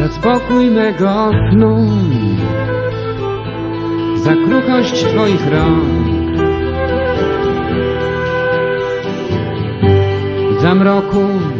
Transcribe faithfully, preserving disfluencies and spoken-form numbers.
za spokój mego snu, za kruchość twoich rąk, za mroku